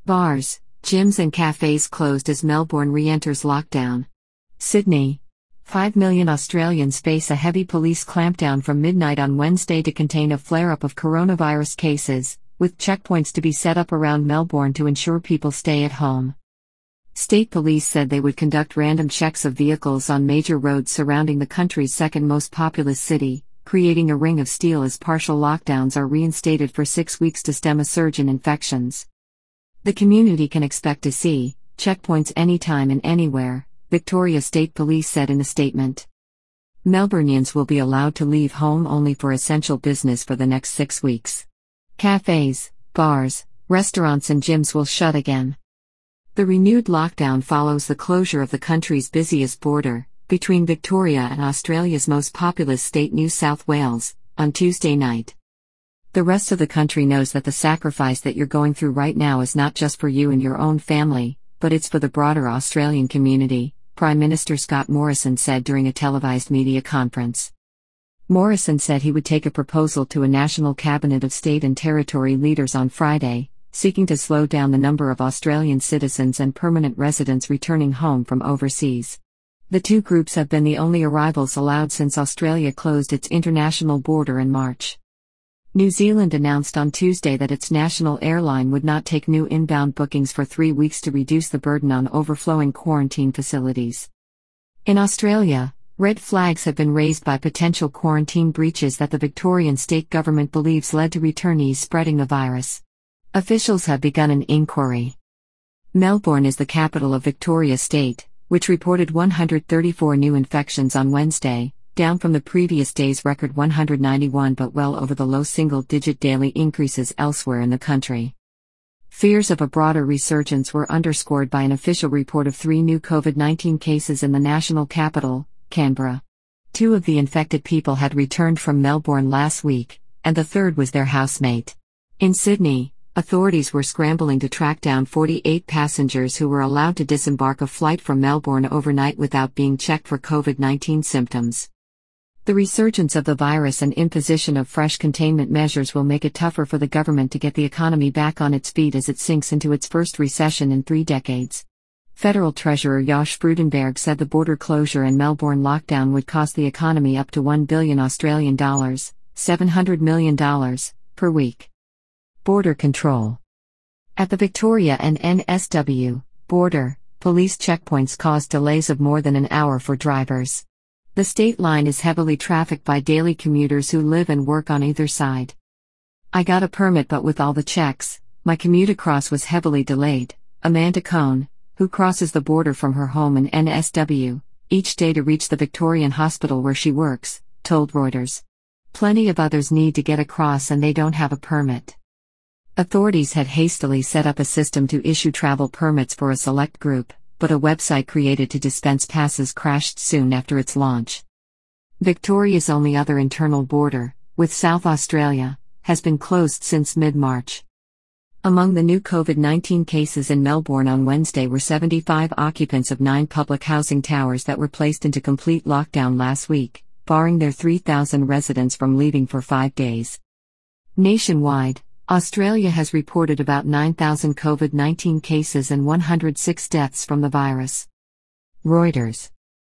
Bars, gyms and cafes closed as Melbourne re-enters lockdown. Sydney. 5 million Australians face a heavy police clampdown from midnight on Wednesday to contain a flare-up of coronavirus cases, with checkpoints to be set up around Melbourne to ensure people stay at home. State police said they would conduct random checks of vehicles on major roads surrounding the country's second most populous city, creating a ring of steel as partial lockdowns are reinstated for 6 weeks to stem a surge in infections. The community can expect to see checkpoints anytime and anywhere, Victoria State Police said in a statement. Melburnians will be allowed to leave home only for essential business for the next 6 weeks. Cafes, bars, restaurants and gyms will shut again. The renewed lockdown follows the closure of the country's busiest border, between Victoria and Australia's most populous state New South Wales, on Tuesday night. The rest of the country knows that the sacrifice that you're going through right now is not just for you and your own family, but it's for the broader Australian community, Prime Minister Scott Morrison said during a televised media conference. Morrison said he would take a proposal to a national cabinet of state and territory leaders on Friday, seeking to slow down the number of Australian citizens and permanent residents returning home from overseas. The two groups have been the only arrivals allowed since Australia closed its international border in March. New Zealand announced on Tuesday that its national airline would not take new inbound bookings for 3 weeks to reduce the burden on overflowing quarantine facilities. In Australia, red flags have been raised by potential quarantine breaches that the Victorian state government believes led to returnees spreading the virus. Officials have begun an inquiry. Melbourne is the capital of Victoria State, which reported 134 new infections on Wednesday, down from the previous day's record 191 but well over the low single-digit daily increases elsewhere in the country. Fears of a broader resurgence were underscored by an official report of 3 new COVID-19 cases in the national capital, Canberra. 2 of the infected people had returned from Melbourne last week, and the third was their housemate. In Sydney, authorities were scrambling to track down 48 passengers who were allowed to disembark a flight from Melbourne overnight without being checked for COVID-19 symptoms. The resurgence of the virus and imposition of fresh containment measures will make it tougher for the government to get the economy back on its feet as it sinks into its first recession in 3 decades. Federal Treasurer Josh Frydenberg said the border closure and Melbourne lockdown would cost the economy up to $1 billion Australian dollars, $700 million, per week. Border control. At the Victoria and NSW border, police checkpoints caused delays of more than an hour for drivers. The state line is heavily trafficked by daily commuters who live and work on either side. I got a permit, but with all the checks, my commute across was heavily delayed, Amanda Cohn, who crosses the border from her home in NSW, each day to reach the Victorian hospital where she works, told Reuters. Plenty of others need to get across and they don't have a permit. Authorities had hastily set up a system to issue travel permits for a select group, but a website created to dispense passes crashed soon after its launch. Victoria's only other internal border, with South Australia, has been closed since mid-March. Among the new COVID-19 cases in Melbourne on Wednesday were 75 occupants of 9 public housing towers that were placed into complete lockdown last week, barring their 3,000 residents from leaving for 5 days. Nationwide, Australia has reported about 9,000 COVID-19 cases and 106 deaths from the virus. Reuters.